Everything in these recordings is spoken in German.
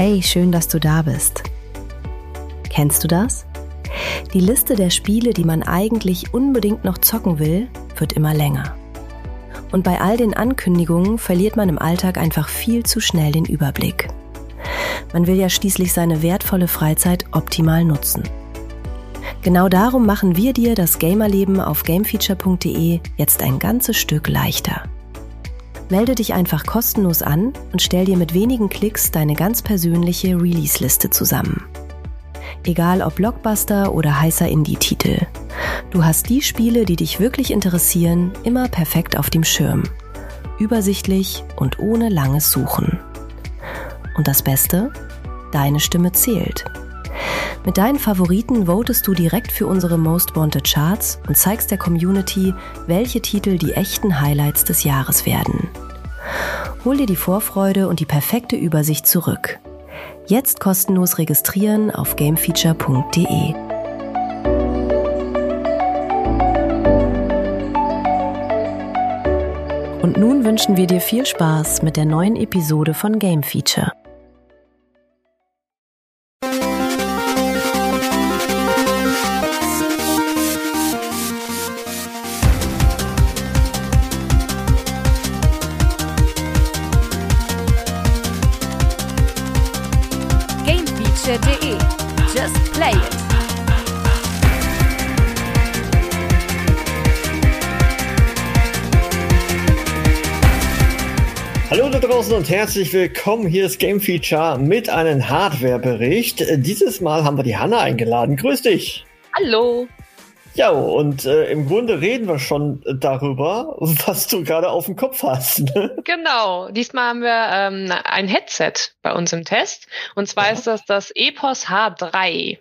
Hey, schön, dass du da bist. Kennst du das? Die Liste der Spiele, die man eigentlich unbedingt noch zocken will, wird immer länger. Und bei all den Ankündigungen verliert man im Alltag einfach viel zu schnell den Überblick. Man will ja schließlich seine wertvolle Freizeit optimal nutzen. Genau darum machen wir dir das Gamerleben auf gamefeature.de jetzt ein ganzes Stück leichter. Melde dich einfach kostenlos an und stell dir mit wenigen Klicks deine ganz persönliche Release-Liste zusammen. Egal ob Blockbuster oder heißer Indie-Titel. Du hast die Spiele, die dich wirklich interessieren, immer perfekt auf dem Schirm. Übersichtlich und ohne langes Suchen. Und das Beste? Deine Stimme zählt. Mit deinen Favoriten votest du direkt für unsere Most Wanted Charts und zeigst der Community, welche Titel die echten Highlights des Jahres werden. Hol dir die Vorfreude und die perfekte Übersicht zurück. Jetzt kostenlos registrieren auf gamefeature.de. Und nun wünschen wir dir viel Spaß mit der neuen Episode von Game Feature. gamefeature.de. Just play it. Hallo da draußen und herzlich willkommen. Hier ist Game Feature mit einem Hardware-Bericht. Dieses Mal haben wir die Hanna eingeladen. Grüß dich. Hallo. Ja, und im Grunde reden wir schon darüber, was du gerade auf dem Kopf hast. Ne? Genau. Diesmal haben wir ein Headset bei uns im Test. Und zwar ist das Epos H3.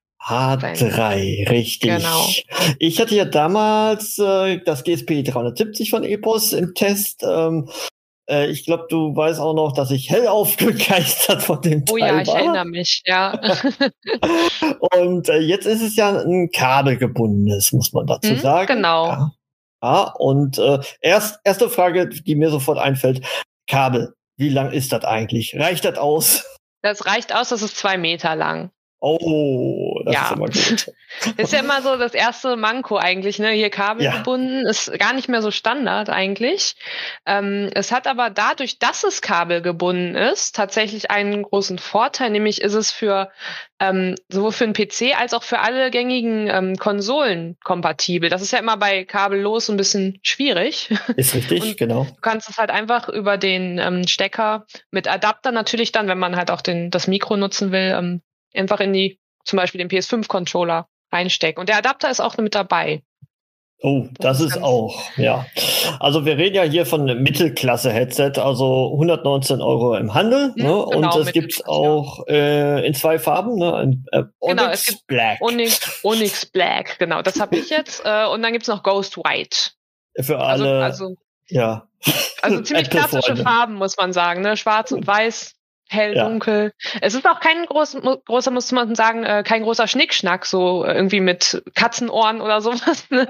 H3, richtig. Genau. Ich hatte ja damals das GSP 370 von Epos im Test. Ich glaube, du weißt auch noch, dass ich hellauf begeistert von dem Teil war. Oh ja, ich erinnere mich, ja. Und jetzt ist es ja ein kabelgebundenes, muss man dazu sagen. Genau. Ja, und erste Frage, die mir sofort einfällt, Kabel, wie lang ist das eigentlich? Reicht das aus? Das reicht aus, das ist 2 Meter lang. Oh, das ist immer gut. Ist ja immer so das erste Manko eigentlich, ne? Hier kabelgebunden, ist gar nicht mehr so Standard eigentlich. Es hat aber dadurch, dass es kabelgebunden ist, tatsächlich einen großen Vorteil, nämlich ist es für sowohl für einen PC als auch für alle gängigen Konsolen kompatibel. Das ist ja immer bei kabellos ein bisschen schwierig. Ist richtig, genau. Du kannst es halt einfach über den Stecker mit Adapter natürlich dann, wenn man halt auch das Mikro nutzen will, einfach in zum Beispiel den PS5-Controller reinstecken. Und der Adapter ist auch mit dabei. Oh, das ist auch, ja. Also wir reden ja hier von einem Mittelklasse-Headset, also 119 € im Handel. Ne? Genau, und es gibt's auch in 2 Farben, ne? Onyx Black. Onyx Black, genau. Das habe ich jetzt. Und dann gibt's noch Ghost White. Für alle, also ziemlich klassische Farben, muss man sagen. Ne? Schwarz und Weiß. Hell, dunkel. Es ist auch kein großer, muss man sagen, kein großer Schnickschnack, so irgendwie mit Katzenohren oder sowas. Ne?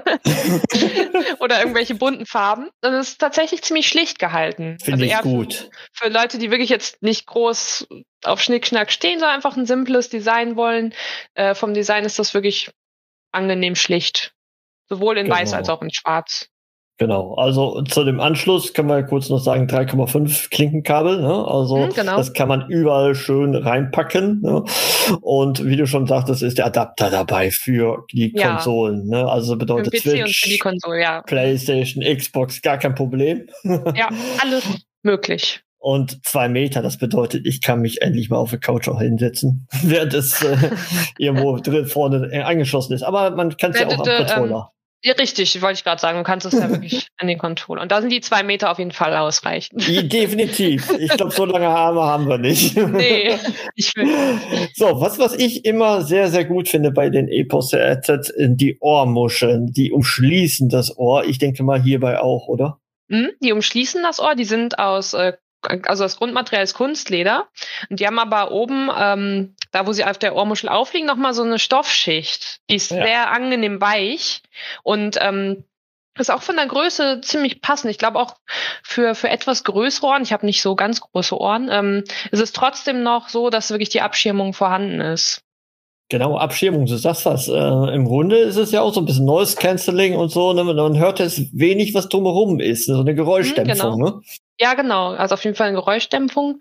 Oder irgendwelche bunten Farben. Das ist tatsächlich ziemlich schlicht gehalten. Finde ich gut. Für Leute, die wirklich jetzt nicht groß auf Schnickschnack stehen, sondern einfach ein simples Design wollen. Vom Design ist das wirklich angenehm schlicht. Sowohl in Weiß als auch in Schwarz. Genau, also zu dem Anschluss können wir kurz noch sagen, 3,5 Klinkenkabel, ne? Also das kann man überall schön reinpacken, ne? Und wie du schon sagtest, ist der Adapter dabei für die Konsolen, ne? Also bedeutet für den PC Switch, und für die Konsole, PlayStation, Xbox, gar kein Problem. Ja, alles möglich. Und 2 Meter, das bedeutet, ich kann mich endlich mal auf der Couch auch hinsetzen, während es irgendwo drin vorne angeschlossen ist. Aber man kann es ja auch am Controller. Ja, richtig, wollte ich gerade sagen. Du kannst es ja wirklich an den Controller. Und da sind die 2 Meter auf jeden Fall ausreichend. Definitiv. Ich glaube, so lange Arme haben wir nicht. Nee, ich will. So, was ich immer sehr, sehr gut finde bei den Epos-Headsets, die Ohrmuscheln, die umschließen das Ohr. Ich denke mal hierbei auch, oder? Die umschließen das Ohr, die sind also das Grundmaterial ist Kunstleder. Und die haben aber oben, da wo sie auf der Ohrmuschel aufliegen, nochmal so eine Stoffschicht. Die ist sehr angenehm weich. Und Ist auch von der Größe ziemlich passend. Ich glaube auch für etwas größere Ohren, ich habe nicht so ganz große Ohren, ist es trotzdem noch so, dass wirklich die Abschirmung vorhanden ist. Genau, Abschirmung, du sagst das. Im Grunde ist es ja auch so ein bisschen Noise Cancelling und so. Ne? Man hört es wenig, was drumherum ist. So eine Geräuschdämpfung, genau. Ne? Ja, genau. Also auf jeden Fall eine Geräuschdämpfung.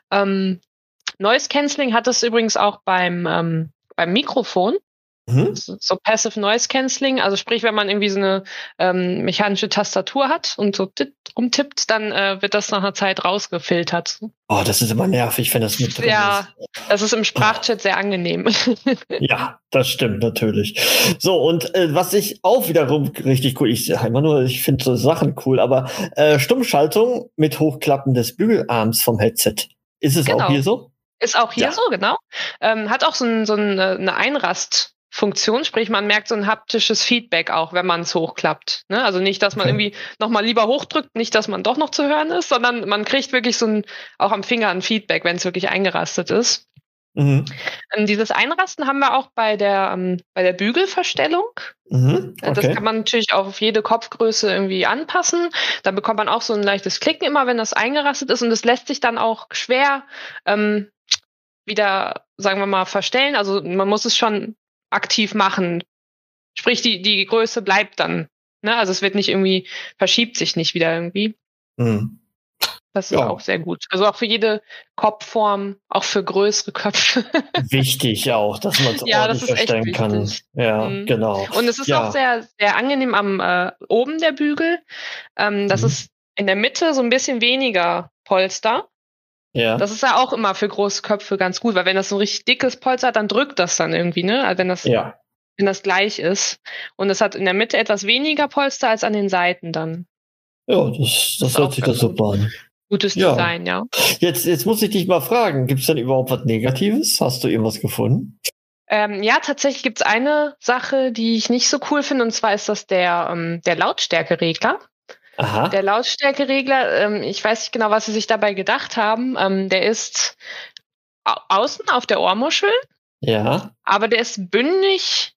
Noise Cancelling hat es übrigens auch beim Mikrofon. So Passive Noise Cancelling, also sprich, wenn man irgendwie so eine mechanische Tastatur hat und so rumtippt, dann wird das nach einer Zeit rausgefiltert. Oh, das ist immer nervig, wenn das mit drin ist. Ja, das ist im Sprachchat sehr angenehm. Ja, das stimmt natürlich. So, und was ich auch wiederum richtig cool, ich finde so Sachen cool, aber Stummschaltung mit Hochklappen des Bügelarms vom Headset. Ist es auch hier so? Ist auch hier so, genau. Hat auch so eine Einrastfunktion, sprich man merkt so ein haptisches Feedback auch, wenn man es hochklappt. Ne? Also nicht, dass man irgendwie nochmal lieber hochdrückt, nicht, dass man doch noch zu hören ist, sondern man kriegt wirklich auch am Finger ein Feedback, wenn es wirklich eingerastet ist. Dieses Einrasten haben wir auch bei der Bügelverstellung. Okay. Das kann man natürlich auch auf jede Kopfgröße irgendwie anpassen. Da bekommt man auch so ein leichtes Klicken immer, wenn das eingerastet ist. Und das lässt sich dann auch schwer wieder, sagen wir mal, verstellen. Also man muss es schon aktiv machen. Sprich, die Größe bleibt dann. Ne? Also es wird nicht irgendwie, verschiebt sich nicht wieder irgendwie. Das ist auch sehr gut. Also auch für jede Kopfform, auch für größere Köpfe. Wichtig auch, dass man es ordentlich verstellen kann. Ja, genau. Und es ist auch sehr, sehr angenehm am oben der Bügel. Das ist in der Mitte so ein bisschen weniger Polster. Ja. Das ist ja auch immer für große Köpfe ganz gut, weil wenn das so ein richtig dickes Polster hat, dann drückt das dann irgendwie, ne? Also wenn das gleich ist. Und es hat in der Mitte etwas weniger Polster als an den Seiten dann. Ja, das hört sich das super an. Gutes Design, ja. Jetzt muss ich dich mal fragen, gibt es denn überhaupt was Negatives? Hast du irgendwas gefunden? Ja, tatsächlich gibt es eine Sache, die ich nicht so cool finde, und zwar ist das der Lautstärkeregler. Aha. Der Lautstärkeregler, ich weiß nicht genau, was sie sich dabei gedacht haben. Der ist außen auf der Ohrmuschel. Ja. Aber der ist bündig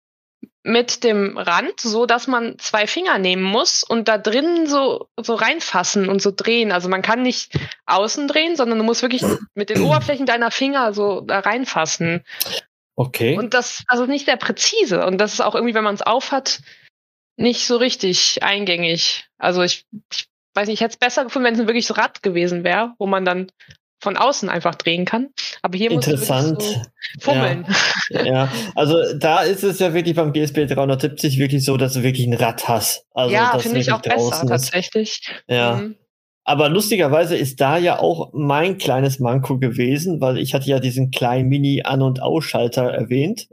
mit dem Rand, so dass man 2 Finger nehmen muss und da drinnen so reinfassen und so drehen. Also man kann nicht außen drehen, sondern du musst wirklich mit den Oberflächen deiner Finger so da reinfassen. Okay. Und das ist nicht sehr präzise. Und das ist auch irgendwie, wenn man es aufhat, nicht so richtig eingängig. Also ich weiß nicht, ich hätte es besser gefunden, wenn es wirklich so Rad gewesen wäre, wo man dann von außen einfach drehen kann. Aber hier muss man so fummeln. Ja, also da ist es ja wirklich beim GSP 370 wirklich so, dass du wirklich ein Rad hast. Also, ja, finde ich auch besser tatsächlich. Ja. Aber lustigerweise ist da ja auch mein kleines Manko gewesen, weil ich hatte ja diesen kleinen Mini-An- und Ausschalter erwähnt.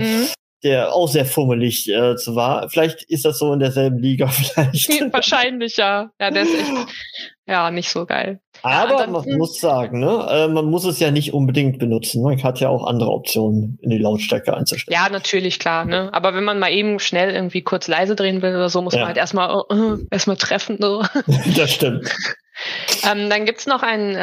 Der auch sehr fummelig war. Vielleicht ist das so in derselben Liga vielleicht. Wahrscheinlich, ja. Ja, der ist echt nicht so geil. Aber man muss sagen, ne, man muss es ja nicht unbedingt benutzen. Man hat ja auch andere Optionen, in die Lautstärke einzustellen. Ja, natürlich, klar. Ne? Aber wenn man mal eben schnell irgendwie kurz leise drehen will oder so, muss man halt erstmal treffen. So. Das stimmt. Dann gibt's noch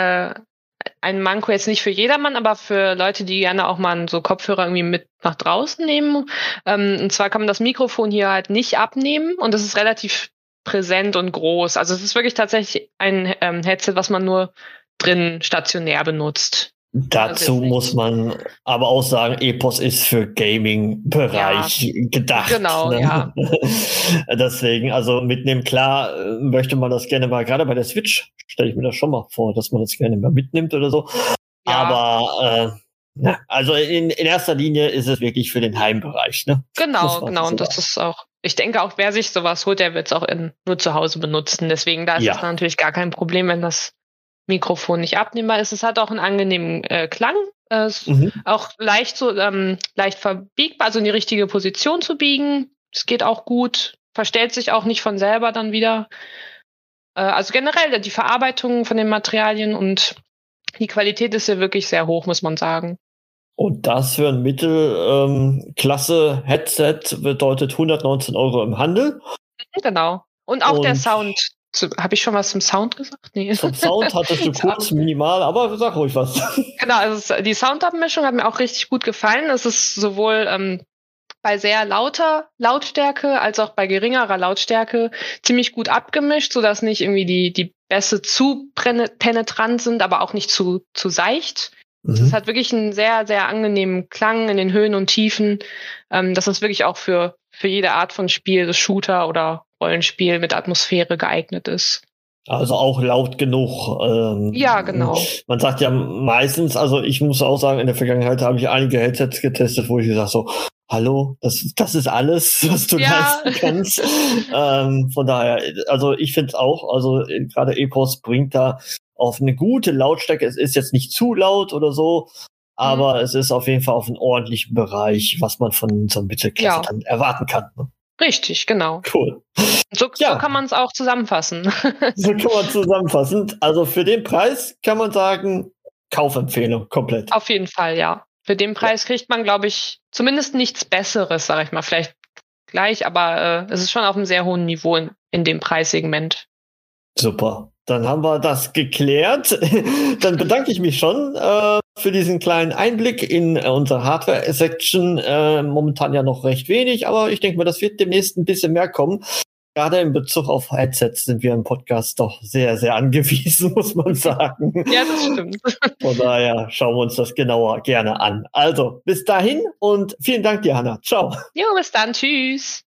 ein Manko, jetzt nicht für jedermann, aber für Leute, die gerne auch mal so Kopfhörer irgendwie mit nach draußen nehmen. Und zwar kann man das Mikrofon hier halt nicht abnehmen und es ist relativ präsent und groß. Also es ist wirklich tatsächlich ein Headset, was man nur drin stationär benutzt. Dazu muss man aber auch sagen, EPOS ist für Gaming-Bereich gedacht. Genau, ne? Ja. Deswegen, also mitnehmen, klar, möchte man das gerne mal, gerade bei der Switch, stelle ich mir das schon mal vor, dass man das gerne mal mitnimmt oder so. Ja. Aber also in erster Linie ist es wirklich für den Heimbereich. Ne? Genau. Und das ist auch, ich denke auch, wer sich sowas holt, der wird es auch nur zu Hause benutzen. Deswegen, da ist es natürlich gar kein Problem, wenn das Mikrofon nicht abnehmbar ist. Es hat auch einen angenehmen Klang. Auch leicht verbiegbar, also in die richtige Position zu biegen. Es geht auch gut. Verstellt sich auch nicht von selber dann wieder. Also generell die Verarbeitung von den Materialien und die Qualität ist ja wirklich sehr hoch, muss man sagen. Und das für ein Mittelklasse-Headset bedeutet 119 € im Handel. Genau. Und auch der Sound. Habe ich schon was zum Sound gesagt? Nee. Zum Sound hattest du kurz minimal, aber sag ruhig was. Genau, also die Soundabmischung hat mir auch richtig gut gefallen. Es ist sowohl bei sehr lauter Lautstärke als auch bei geringerer Lautstärke ziemlich gut abgemischt, sodass nicht irgendwie die Bässe zu penetrant sind, aber auch nicht zu seicht. Es hat wirklich einen sehr, sehr angenehmen Klang in den Höhen und Tiefen, dass das wirklich auch für jede Art von Spiel, das Shooter oder Rollenspiel mit Atmosphäre geeignet ist. Also auch laut genug. Ja, genau. Man sagt ja meistens, also ich muss auch sagen, in der Vergangenheit habe ich einige Headsets getestet, wo ich gesagt so, hallo, das ist alles, was du leisten kannst. Von daher, also ich finde es auch, also gerade Epos bringt da auf eine gute Lautstärke. Es ist jetzt nicht zu laut oder so, aber es ist auf jeden Fall auf einen ordentlichen Bereich, was man von so einem Mittelklasse dann erwarten kann. Ne? Richtig, genau. Cool. So kann man es auch zusammenfassen. So kann man zusammenfassen. Also für den Preis kann man sagen, Kaufempfehlung komplett. Auf jeden Fall, ja. Für den Preis kriegt man, glaube ich, zumindest nichts Besseres, sage ich mal. Vielleicht gleich, aber es ist schon auf einem sehr hohen Niveau in dem Preissegment. Super. Dann haben wir das geklärt. Dann bedanke ich mich schon für diesen kleinen Einblick in unsere Hardware-Section. Momentan ja noch recht wenig, aber ich denke mal, das wird demnächst ein bisschen mehr kommen. Gerade in Bezug auf Headsets sind wir im Podcast doch sehr, sehr angewiesen, muss man sagen. Ja, das stimmt. Von daher schauen wir uns das genauer gerne an. Also, bis dahin und vielen Dank dir, Hanna. Ciao. Jo, bis dann. Tschüss.